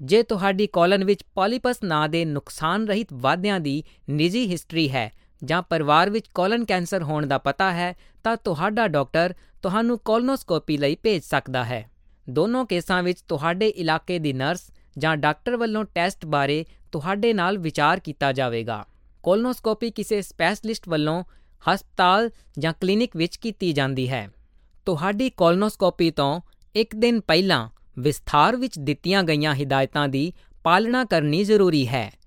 ਜੇ ਤੁਹਾਡੀ ਕੋਲਨ ਵਿੱਚ ਪੋਲੀਪਸ ਨਾਂ ਦੇ ਨੁਕਸਾਨ ਰਹਿਤ ਵਾਧਿਆਂ ਦੀ ਨਿੱਜੀ ਹਿਸਟਰੀ ਹੈ ਜਾਂ ਪਰਿਵਾਰ ਵਿੱਚ ਕੋਲਨ ਕੈਂਸਰ ਹੋਣ ਦਾ ਪਤਾ ਹੈ ਤਾਂ ਤੁਹਾਡਾ ਡਾਕਟਰ ਤੁਹਾਨੂੰ ਕੋਲੋਨੋਸਕੋਪੀ ਲਈ ਭੇਜ ਸਕਦਾ ਹੈ। ਦੋਨੋਂ ਕੇਸਾਂ ਵਿੱਚ ਤੁਹਾਡੇ ਇਲਾਕੇ ਦੀ ਨਰਸ ਜਾਂ ਡਾਕਟਰ ਵੱਲੋਂ ਟੈਸਟ ਬਾਰੇ ਤੁਹਾਡੇ ਨਾਲ ਵਿਚਾਰ ਕੀਤਾ ਜਾਵੇਗਾ। ਕੋਲੋਨੋਸਕੋਪੀ ਕਿਸੇ ਸਪੈਸ਼ਲਿਸਟ ਵੱਲੋਂ ਹਸਪਤਾਲ ਜਾਂ ਕਲੀਨਿਕ ਵਿੱਚ ਕੀਤੀ ਜਾਂਦੀ ਹੈ। ਤੁਹਾਡੀ ਕੋਲੋਨੋਸਕੋਪੀ ਤੋਂ ਇੱਕ ਦਿਨ ਪਹਿਲਾਂ ਵਿਸਥਾਰ ਵਿੱਚ ਦਿੱਤੀਆਂ ਗਈਆਂ ਹਿਦਾਇਤਾਂ ਦੀ ਪਾਲਣਾ ਕਰਨੀ ਜ਼ਰੂਰੀ ਹੈ।